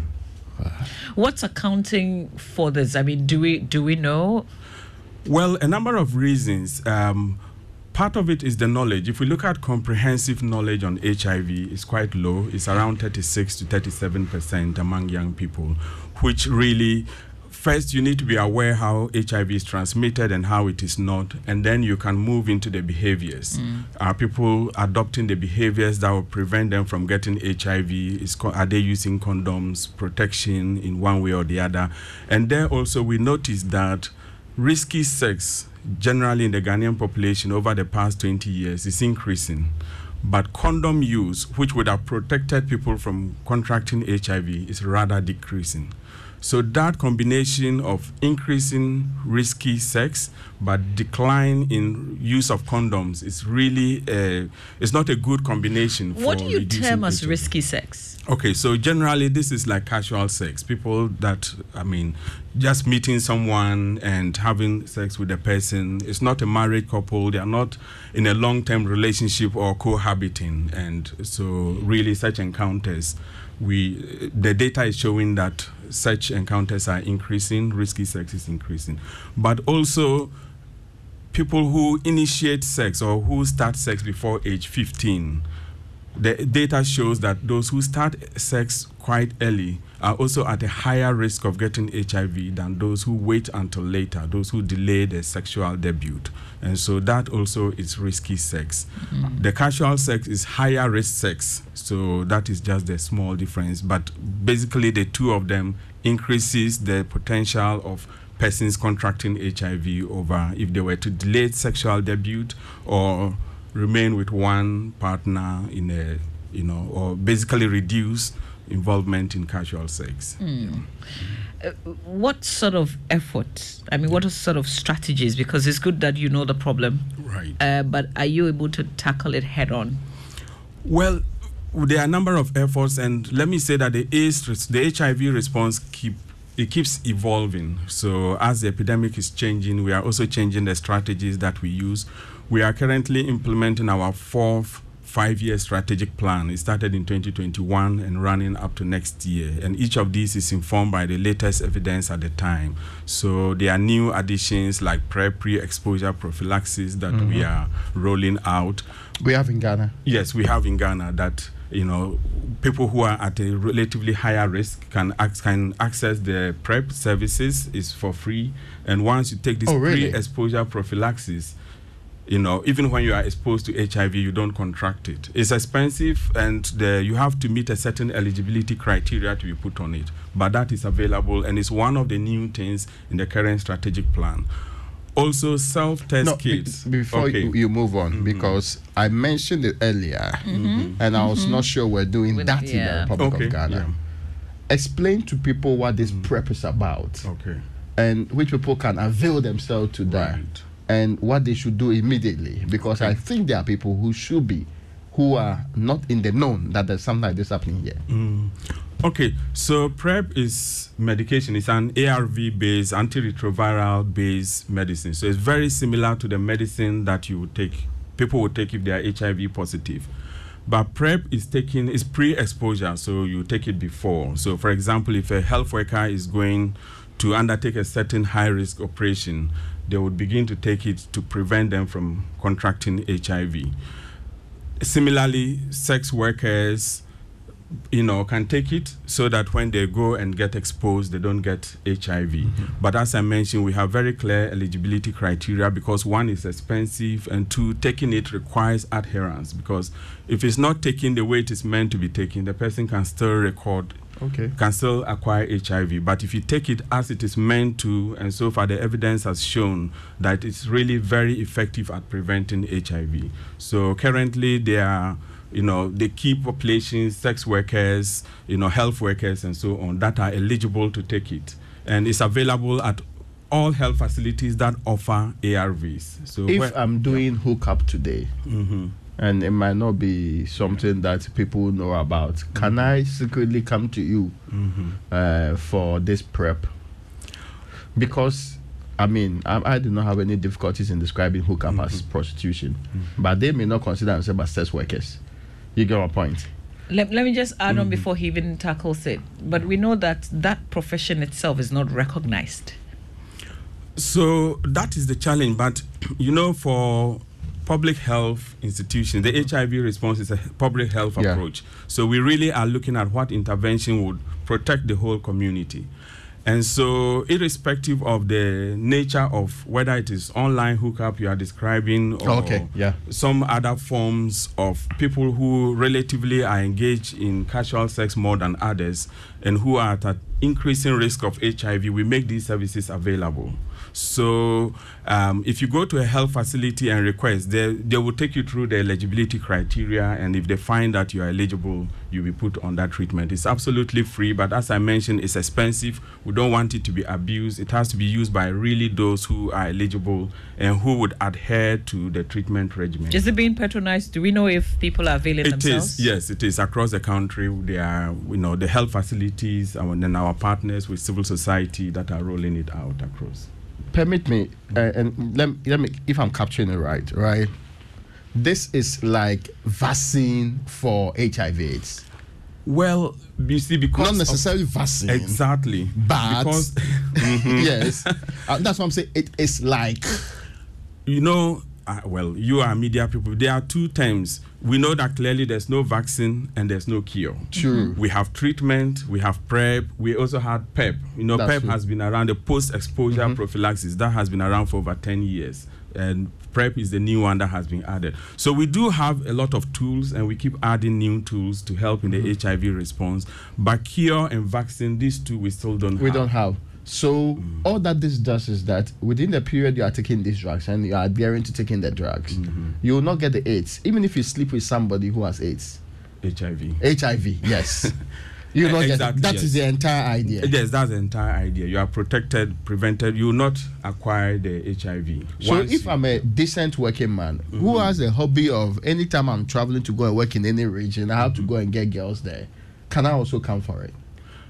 What's accounting for this? I mean, do we do we know? Well, a number of reasons. Um, part of it is the knowledge. If we look at comprehensive knowledge on H I V, it's quite low. It's around thirty-six to thirty-seven percent among young people, which really, first you need to be aware how H I V is transmitted and how it is not, and then you can move into the behaviors. Mm. Are people adopting the behaviors that will prevent them from getting H I V? Is co- are they using condoms, protection in one way or the other? And there also we noticed that risky sex generally in the Ghanaian population over the past twenty years is increasing. But condom use, which would have protected people from contracting H I V, is rather decreasing. So that combination of increasing risky sex but decline in use of condoms is really uh, it's not a good combination. What for do you reducing term as H I V. risky sex? Okay, so generally this is like casual sex. People that, I mean, just meeting someone and having sex with a person. It's not a married couple. They are not in a long-term relationship or cohabiting. And so really such encounters, we the data is showing that such encounters are increasing, risky sex is increasing. But also people who initiate sex or who start sex before age fifteen, the data shows that those who start sex quite early are also at a higher risk of getting H I V than those who wait until later, those who delay their sexual debut. And so that also is risky sex. Mm. The casual sex is higher risk sex, so that is just a small difference. But basically the two of them increases the potential of persons contracting H I V over if they were to delay sexual debut or remain with one partner in a, you know, or basically reduce involvement in casual sex. Mm. Uh, what sort of effort? I mean, what are sort of strategies? Because it's good that you know the problem, right? Uh, but are you able to tackle it head on? Well, there are a number of efforts, and let me say that the AIDS, the H I V response keep it keeps evolving. So as the epidemic is changing, we are also changing the strategies that we use. We are currently implementing our fourth five-year strategic plan. It started in twenty twenty-one and running up to next year. And each of these is informed by the latest evidence at the time. So there are new additions like PrEP, pre-exposure prophylaxis, that mm-hmm. we are rolling out. We have in Ghana? Yes, we have in Ghana that, you know, people who are at a relatively higher risk can ac- can access the PrEP services. Is for free. And once you take this oh, really? pre-exposure prophylaxis, you know, even when you are exposed to H I V, you don't contract it. It's expensive, and the, you have to meet a certain eligibility criteria to be put on it. But that is available, and it's one of the new things in the current strategic plan. Also, self-test no, kits. Be- before okay. you, you move on, mm-hmm. because I mentioned it earlier, mm-hmm. and I was mm-hmm. not sure we're doing With, that yeah. in the Republic okay. of Ghana. Yeah. Explain to people what this mm-hmm. PrEP is about, okay, and which people can avail themselves to that. Right. And what they should do immediately, because okay. I think there are people who should be, who are not in the known that there's something like this happening here. Mm. Okay, so PrEP is medication. It's an A R V-based, antiretroviral-based medicine. So it's very similar to the medicine that you would take, people would take if they are H I V positive. But PrEP is taken, is pre-exposure, so you take it before. So for example, if a health worker is going to undertake a certain high-risk operation, they would begin to take it to prevent them from contracting H I V. Similarly, sex workers, you know, can take it so that when they go and get exposed, they don't get H I V. Mm-hmm. But as I mentioned, we have very clear eligibility criteria, because one, is expensive, and two, taking it requires adherence, because if it's not taken the way it is meant to be taken, the person can still record, okay, can still acquire H I V. But if you take it as it is meant to, and so far the evidence has shown that it's really very effective at preventing H I V. So currently there are, you know, the key populations, sex workers, you know, health workers and so on, that are eligible to take it. And it's available at all health facilities that offer A R Vs. So if I'm doing yeah. hookup today, mm-hmm. and it might not be something that people know about, mm-hmm. can I secretly come to you mm-hmm. uh, for this PrEP? Because I mean, I, I do not have any difficulties in describing hookup mm-hmm. as prostitution, mm-hmm. but they may not consider themselves as sex workers. You get my point. Let, let me just add mm-hmm. on before he even tackles it. But we know that that profession itself is not recognized. So that is the challenge. But, you know, for public health institutions, the H I V response is a public health yeah. approach. So we really are looking at what intervention would protect the whole community. And so, irrespective of the nature of whether it is online hookup you are describing, or okay, yeah. some other forms of people who relatively are engaged in casual sex more than others, and who are at an increasing risk of H I V, we make these services available. So um, if you go to a health facility and request, they, they will take you through the eligibility criteria, and if they find that you are eligible, you'll be put on that treatment. It's absolutely free, but as I mentioned, it's expensive. We don't want it to be abused. It has to be used by really those who are eligible and who would adhere to the treatment regimen. Is it being patronized? Do we know if people are availing it themselves? It is, yes, it is. Across the country, there are, you know, the health facilities and then our partners with civil society that are rolling it out across. Permit me, uh, and let, let me, if I'm capturing it right, right? This is like vaccine for H I V AIDS. Well, you see, because not necessarily vaccine, exactly, but because mm-hmm. yes, uh, that's what I'm saying. It is like, you know, uh, well, you are media people. There are two terms. We know that clearly there's no vaccine and there's no cure. True. Mm-hmm. We have treatment, we have PrEP, we also had PEP. You know, That's PEP true. has been around, the post-exposure mm-hmm. prophylaxis, that has been around for over ten years. And PrEP is the new one that has been added. So we do have a lot of tools, and we keep adding new tools to help in the mm-hmm. H I V response. But cure and vaccine, these two we still don't we have. don't have. So all that this does is that within the period you are taking these drugs and you are adhering to taking the drugs, you will not get the AIDS, even if you sleep with somebody who has AIDS. H I V. H I V, yes. You will not Exactly, get that. yes. Is the entire idea. Yes, that's the entire idea. You are protected, prevented. You will not acquire the H I V. So Once if you- I'm a decent working man who has a hobby of anytime I'm traveling to go and work in any region, I have to go and get girls there, can I also come for it?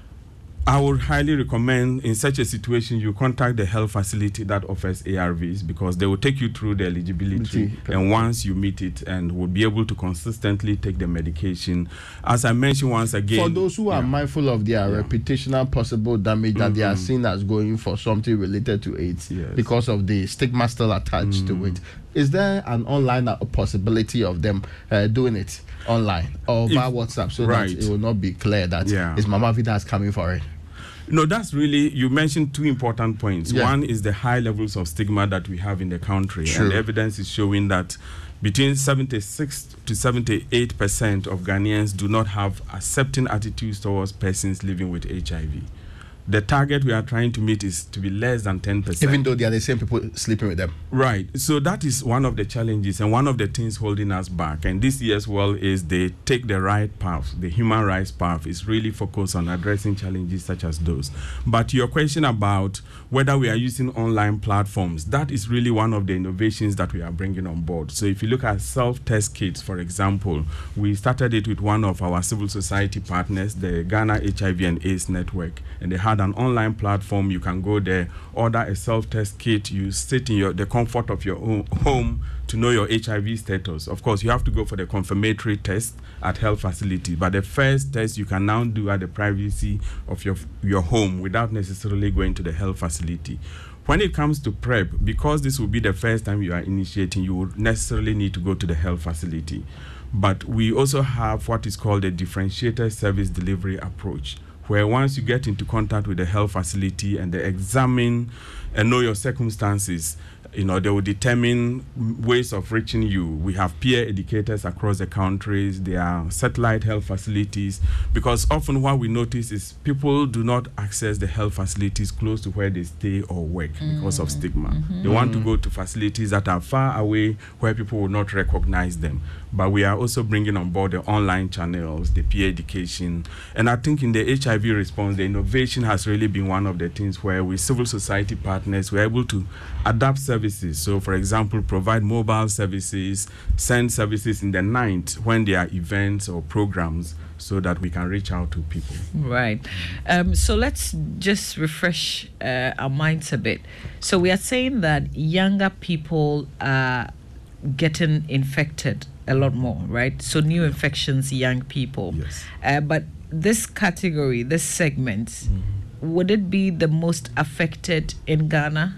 I would highly recommend in such a situation you contact the health facility that offers A R Vs, because they will take you through the eligibility, Perfect. and once you meet it and will be able to consistently take the medication. As I mentioned once again, For those who are yeah. mindful of their Yeah. reputational possible damage that they are Mhm. seen as going for something related to AIDS Yes. because of the stigma still attached to it, is there an online uh, possibility of them uh, doing it online or If- via WhatsApp so right. that it will not be clear that Yeah. it's Mama Vida is coming for it? No, that's really, you mentioned two important points. Yeah. One is the high levels of stigma that we have in the country. True. And evidence is showing that between seventy-six to seventy-eight percent of Ghanaians do not have accepting attitudes towards persons living with H I V. The target we are trying to meet is to be less than ten percent. Even though they are the same people sleeping with them. Right. So that is one of the challenges and one of the things holding us back. And this year's well is they take the right path. The human rights path is really focused on addressing challenges such as those. But your question about whether we are using online platforms, that is really one of the innovations that we are bringing on board. So if you look at self-test kits, for example, we started it with one of our civil society partners, the Ghana H I V and AIDS Network, and they had an online platform. You can go there, order a self-test kit, you sit in your the comfort of your own home to know your H I V status. Of course, you have to go for the confirmatory test at health facility, but the first test you can now do at the privacy of your your home without necessarily going to the health facility. When it comes to PrEP, because this will be the first time you are initiating, you would necessarily need to go to the health facility. But we also have what is called a differentiated service delivery approach, where once you get into contact with the health facility and they examine and know your circumstances, you know, they will determine ways of reaching you. We have peer educators across the countries. There are satellite health facilities, because often what we notice is people do not access the health facilities close to where they stay or work because of stigma. Mm-hmm. They want to go to facilities that are far away where people will not recognize them. But we are also bringing on board the online channels, the peer education. And I think in the H I V response, the innovation has really been one of the things where with civil society partners, we're able to adapt services. So, for example, provide mobile services, send services in the night when there are events or programs so that we can reach out to people. Right. Um, so let's just refresh uh, our minds a bit. So we are saying that younger people are getting infected a lot more, right? So new infections, young people. Yes. Uh, but this category, this segment, mm-hmm. would it be the most affected in Ghana?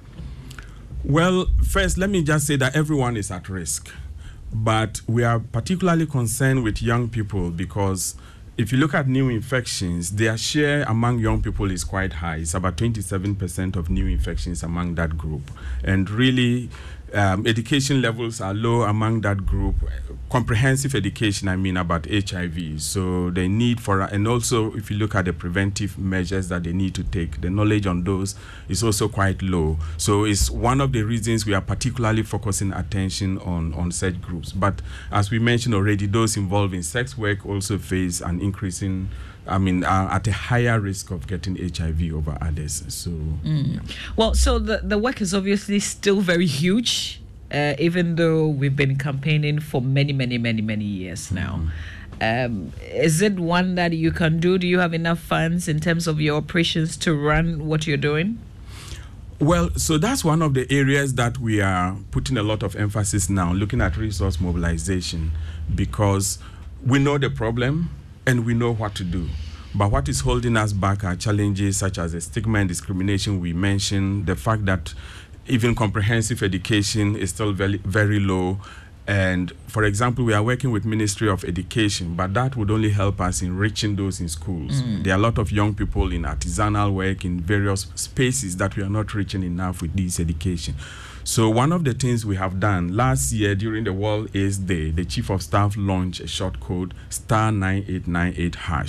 Well, first, let me just say that everyone is at risk. But we are particularly concerned with young people because if you look at new infections, their share among young people is quite high. It's about twenty-seven percent of new infections among that group. And really, um, education levels are low among that group. Comprehensive education, I mean, about H I V. So the need for, and also if you look at the preventive measures that they need to take, the knowledge on those is also quite low. So it's one of the reasons we are particularly focusing attention on, on such groups. But as we mentioned already, those involved in sex work also face an increasing, I mean, uh, at a higher risk of getting H I V over others. So, mm. yeah. Well, so the, the work is obviously still very huge. Uh, even though we've been campaigning for many, many, many, many years now. Mm-hmm. Um, is it one that you can do? Do you have enough funds in terms of your operations to run what you're doing? Well, so that's one of the areas that we are putting a lot of emphasis now, looking at resource mobilization, because we know the problem and we know what to do. But what is holding us back are challenges such as the stigma and discrimination we mentioned, the fact that even comprehensive education is still very, very low. And for example, we are working with Ministry of Education, but that would only help us in reaching those in schools. Mm. There are a lot of young people in artisanal work in various spaces that we are not reaching enough with this education. So one of the things we have done last year during the World AIDS Day, the Chief of Staff launched a short code, star nine eight nine eight hash,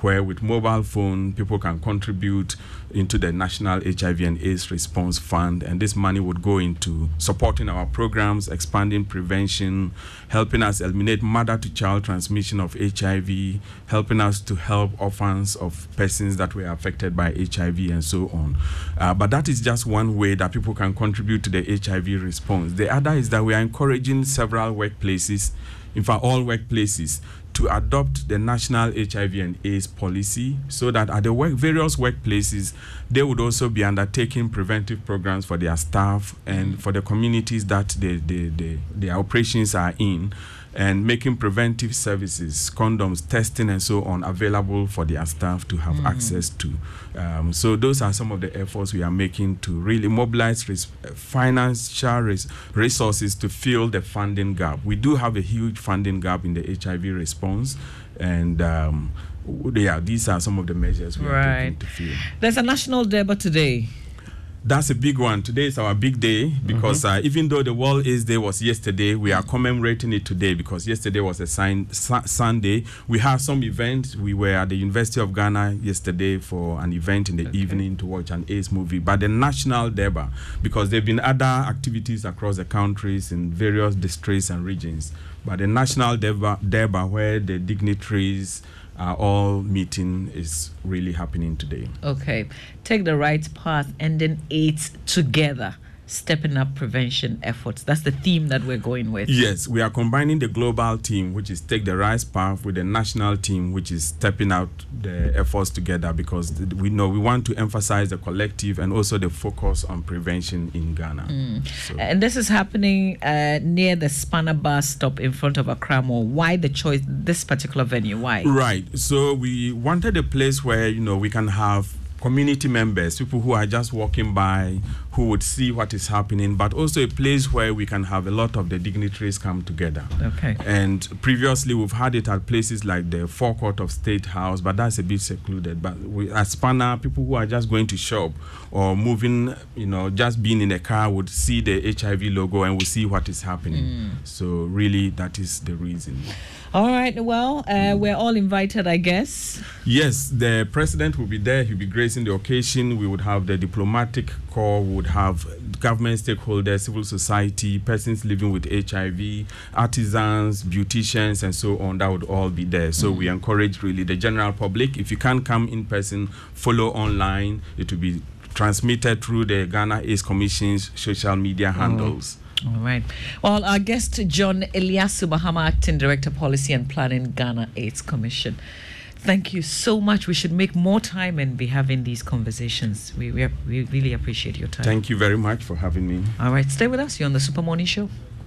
where with mobile phone, people can contribute into the National H I V and AIDS Response Fund. And this money would go into supporting our programs, expanding prevention, helping us eliminate mother-to-child transmission of H I V, helping us to help orphans of persons that were affected by H I V and so on. Uh, but that is just one way that people can contribute to the H I V response. The other is that we are encouraging several workplaces, in fact all workplaces, to adopt the National H I V and AIDS policy, so that at the work, various workplaces, they would also be undertaking preventive programs for their staff and for the communities that the, the, the, the operations are in, and making preventive services, condoms, testing, and so on available for their staff to have mm. access to. Um, so those are some of the efforts we are making to really mobilize res- financial res- resources to fill the funding gap. We do have a huge funding gap in the H I V response, and um, yeah, these are some of the measures we right. are taking to fill. There's a national debate today. That's a big one. Today is our big day because mm-hmm. uh, even though the World AIDS Day was yesterday, we are commemorating it today because yesterday was a sign, su- Sunday. We have some events. We were at the University of Ghana yesterday for an event in the okay. evening to watch an AIDS movie. But the national deba, because there have been other activities across the countries in various districts and regions. But the national deba, deba where the dignitaries are all meeting is really happening today. Okay. Take the right path, ending AIDS together. Stepping up prevention efforts. That's the theme that we're going with. Yes, we are combining the global team, which is Take the Right Path, with the national team, which is stepping out the efforts together, because we know we want to emphasize the collective and also the focus on prevention in Ghana. Mm. So. And this is happening uh, near the Spanner bus stop in front of Accra Mall. Why the choice, this particular venue? Why? Right. So we wanted a place where, you know, we can have community members, people who are just walking by, who would see what is happening, but also a place where we can have a lot of the dignitaries come together. Okay. And previously we've had it at places like the forecourt of State House, but that's a bit secluded. But we, at Spanner, people who are just going to shop or moving, you know, just being in a car would see the H I V logo and will see what is happening. Mm. So really, that is the reason. All right. Well, uh, we're all invited, I guess. Yes, the president will be there. He'll be gracing the occasion. We would have the diplomatic corps. We would have government stakeholders, civil society, persons living with H I V, artisans, beauticians, and so on. That would all be there. So mm. we encourage really the general public. If you can't come in person, follow online. It will be transmitted through the Ghana AIDS Commission's social media handles. Mm. All right. Well, our guest, John Eliasu Mahama, Acting Director, Policy and Planning, Ghana AIDS Commission. Thank you so much. We should make more time and be having these conversations. We we, we really appreciate your time. Thank you very much for having me. All right. Stay with us. You're on the Super Morning Show.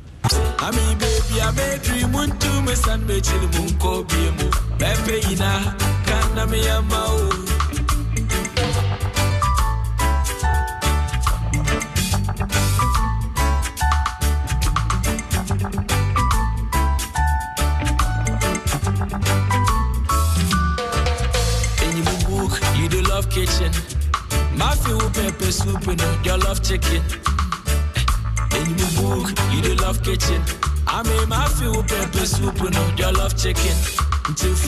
Kitchen, Matthew pepper soup, you know, you love chicken. And you book, you do love kitchen. I mean, Matthew pepper soup, you know, you love chicken.